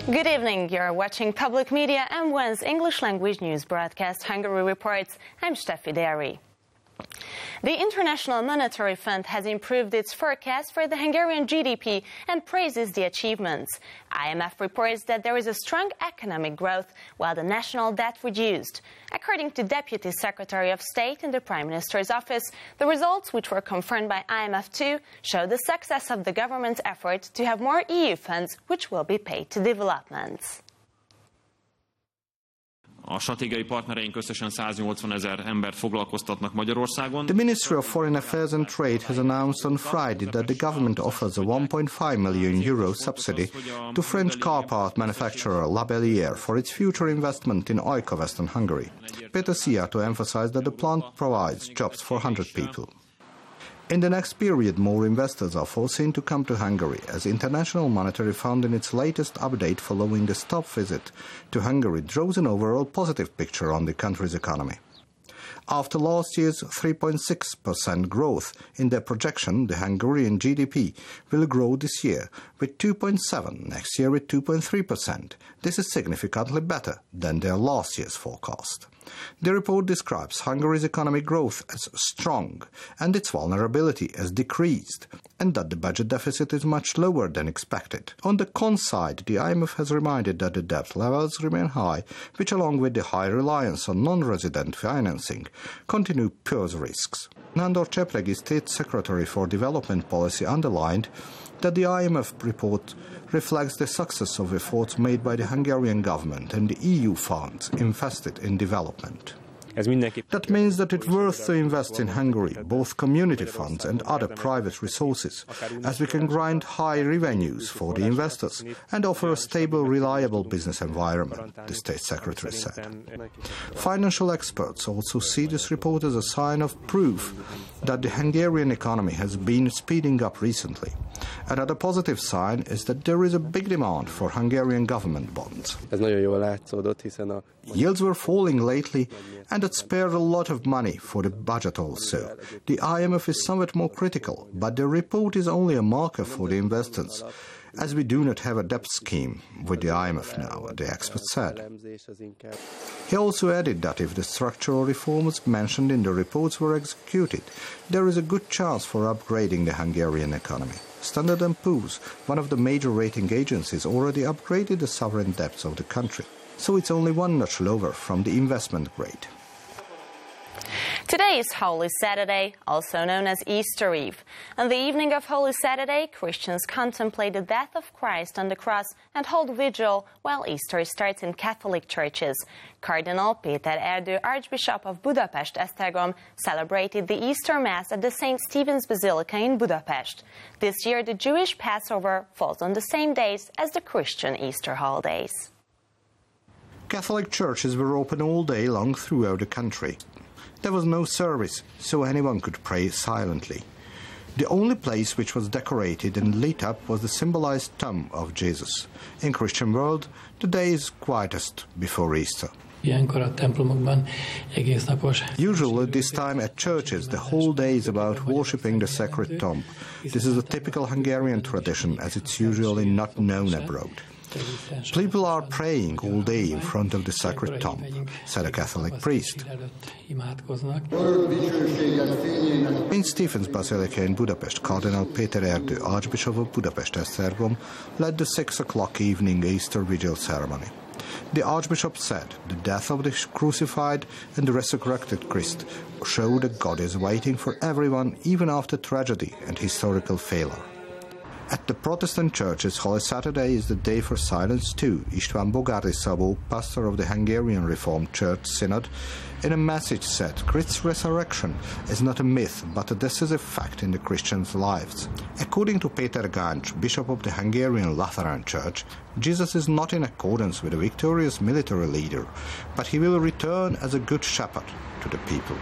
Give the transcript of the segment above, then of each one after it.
Good evening. You're watching Public Media M1's English language news broadcast Hungary Reports. I'm Steffi Derry. The International Monetary Fund has improved its forecast for the Hungarian GDP and praises the achievements. IMF reports that there is a strong economic growth while the national debt reduced. According to Deputy Secretary of State in the Prime Minister's office, the results, which were confirmed by IMF too, show the success of the government's effort to have more EU funds which will be paid to developments. A stratégiai partnereink összesen 180 000 embert foglalkoztatnak Magyarországon. The Ministry of Foreign Affairs and Trade has announced on Friday that the government offers a 1.5 million euro subsidy to French car part manufacturer Labelliere for its future investment in Ajka, Western Hungary. Péter Szijjártó emphasized that the plant provides jobs for 100 people. In the next period, more investors are foreseen to come to Hungary, as International Monetary Fund in its latest update following the stop visit to Hungary draws an overall positive picture on the country's economy. After last year's 3.6% growth in their projection, the Hungarian GDP will grow this year with 2.7%, next year with 2.3%. This is significantly better than their last year's forecast. The report describes Hungary's economic growth as strong and its vulnerability as decreased, and that the budget deficit is much lower than expected. On the con side, the IMF has reminded that the debt levels remain high, which along with the high reliance on non-resident financing, continue to pose risks. Nándor Csepregi, State Secretary for Development Policy, underlined that the IMF report reflects the success of efforts made by the Hungarian government and the EU funds invested in development. That means that it's worth to invest in Hungary, both community funds and other private resources, as we can grind high revenues for the investors and offer a stable, reliable business environment, the State Secretary said. Financial experts also see this report as a sign of proof that the Hungarian economy has been speeding up recently. Another positive sign is that there is a big demand for Hungarian government bonds. Yields were falling lately, and it spared a lot of money for the budget also. The IMF is somewhat more critical, but the report is only a marker for the investors, as we do not have a debt scheme with the IMF now, the expert said. He also added that if the structural reforms mentioned in the reports were executed, there is a good chance for upgrading the Hungarian economy. Standard & Poor's, one of the major rating agencies, already upgraded the sovereign debts of the country, so it's only one notch lower from the investment grade. Today is Holy Saturday, also known as Easter Eve. On the evening of Holy Saturday, Christians contemplate the death of Christ on the cross and hold vigil while Easter starts in Catholic churches. Cardinal Péter Erdő, Archbishop of Budapest Esztergom, celebrated the Easter Mass at the St. Stephen's Basilica in Budapest. This year, the Jewish Passover falls on the same days as the Christian Easter holidays. Catholic churches were open all day long throughout the country. There was no service, so anyone could pray silently. The only place which was decorated and lit up was the symbolized tomb of Jesus. In Christian world, the day is quietest before Easter. Usually this time at churches, the whole day is about worshipping the sacred tomb. This is a typical Hungarian tradition, as it's usually not known abroad. People are praying all day in front of the sacred tomb, said a Catholic priest. In Stephen's Basilica in Budapest, Cardinal Péter Erdő, Archbishop of Budapest Esztergom, led the 6 o'clock evening Easter Vigil ceremony. The Archbishop said the death of the crucified and the resurrected Christ show that God is waiting for everyone even after tragedy and historical failure. At the Protestant churches, Holy Saturday is the day for silence too. István Bogári Szabó, pastor of the Hungarian Reformed Church Synod, in a message said Christ's resurrection is not a myth but a decisive fact in the Christians' lives. According to Péter Gáncs, bishop of the Hungarian Lutheran Church, Jesus is not in accordance with a victorious military leader, but he will return as a good shepherd to the people.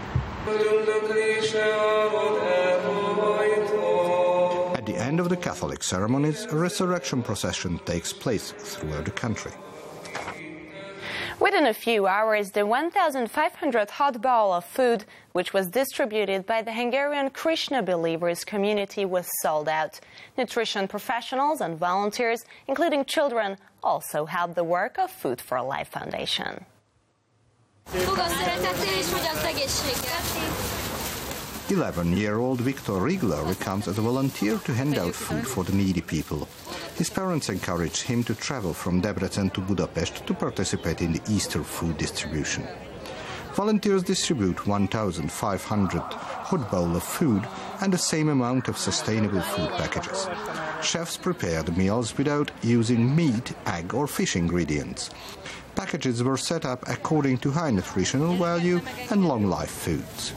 At the end of the Catholic ceremonies, a resurrection procession takes place throughout the country. Within a few hours, the 1,500 hot bowl of food, which was distributed by the Hungarian Krishna believers community, was sold out. Nutrition professionals and volunteers, including children, also helped the work of Food for Life Foundation. 11-year-old Viktor Rigler comes as a volunteer to hand out food for the needy people. His parents encouraged him to travel from Debrecen to Budapest to participate in the Easter food distribution. Volunteers distribute 1,500 hot bowls of food and the same amount of sustainable food packages. Chefs prepare the meals without using meat, egg or fish ingredients. Packages were set up according to high nutritional value and long-life foods.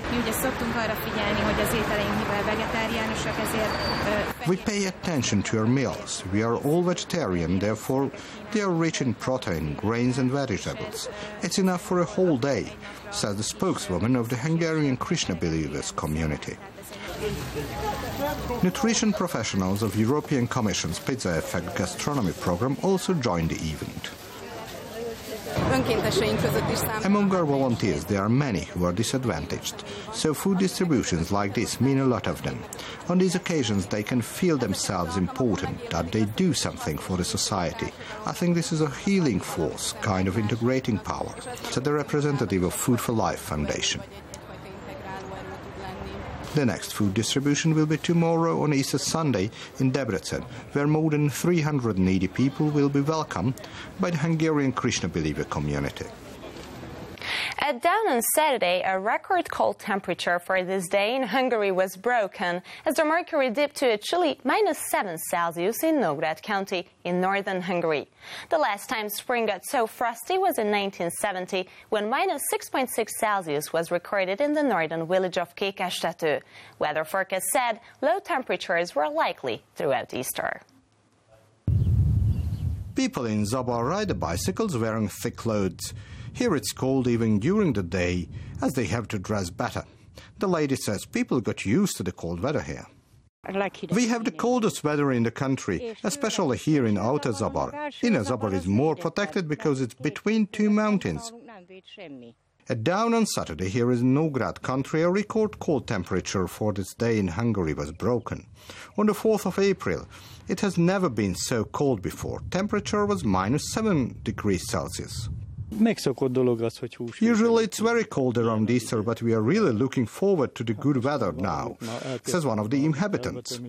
We pay attention to our meals. We are all vegetarian, therefore they are rich in protein, grains and vegetables. It's enough for a whole day, says the spokeswoman of the Hungarian Krishna believers community. Nutrition professionals of European Commission's Pizza Effect gastronomy program also joined the event. Among our volunteers, there are many who are disadvantaged, so food distributions like this mean a lot of them. On these occasions, they can feel themselves important, that they do something for the society. I think this is a healing force, kind of integrating power, said the representative of Food for Life Foundation. The next food distribution will be tomorrow on Easter Sunday in Debrecen, where more than 300 needy people will be welcomed by the Hungarian Krishna believer community. At dawn on Saturday, a record cold temperature for this day in Hungary was broken as the mercury dipped to a chilly -7°C in Nógrád County in northern Hungary. The last time spring got so frosty was in 1970, when -6.6°C was recorded in the northern village of Kékestető. Weather forecast said low temperatures were likely throughout Easter. People in Zabar ride bicycles wearing thick clothes. Here it's cold even during the day, as they have to dress better. The lady says people got used to the cold weather here. We have the coldest weather in the country, especially here in Outer Zabar. Inner Zabar is more protected because it's between two mountains. At dawn on Saturday here in Nógrád country, a record cold temperature for this day in Hungary was broken. On the 4th of April, it has never been so cold before. Temperature was -7°C. Usually it's very cold around Easter, but we are really looking forward to the good weather now, says one of the inhabitants.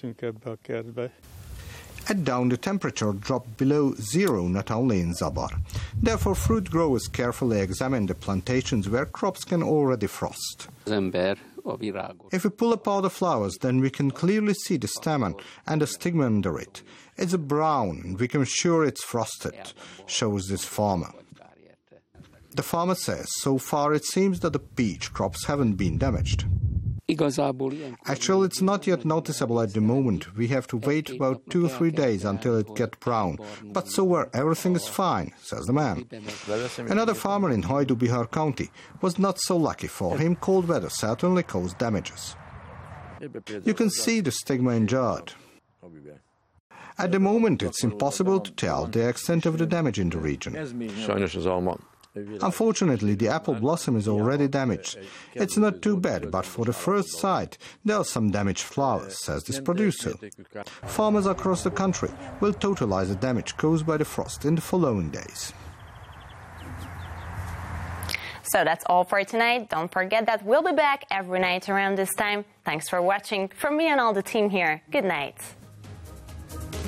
At dawn, the temperature dropped below zero, not only in Zabar. Therefore, fruit growers carefully examine the plantations where crops can already frost. If we pull apart the flowers, then we can clearly see the stamen and the stigma under it. It's brown, and we can sure it's frosted, shows this farmer. The farmer says, so far it seems that the peach crops haven't been damaged. Actually, it's not yet noticeable at the moment. We have to wait about 2 or 3 days until it gets brown. But so far, everything is fine, says the man. Another farmer in Hajdú-Bihar County was not so lucky. For him, cold weather certainly caused damages. You can see the stigma injured. At the moment, it's impossible to tell the extent of the damage in the region. Unfortunately, the apple blossom is already damaged. It's not too bad, but for the first sight, there are some damaged flowers, says this producer. Farmers across the country will totalize the damage caused by the frost in the following days. So that's all for tonight. Don't forget that we'll be back every night around this time. Thanks for watching. From me and all the team here, good night.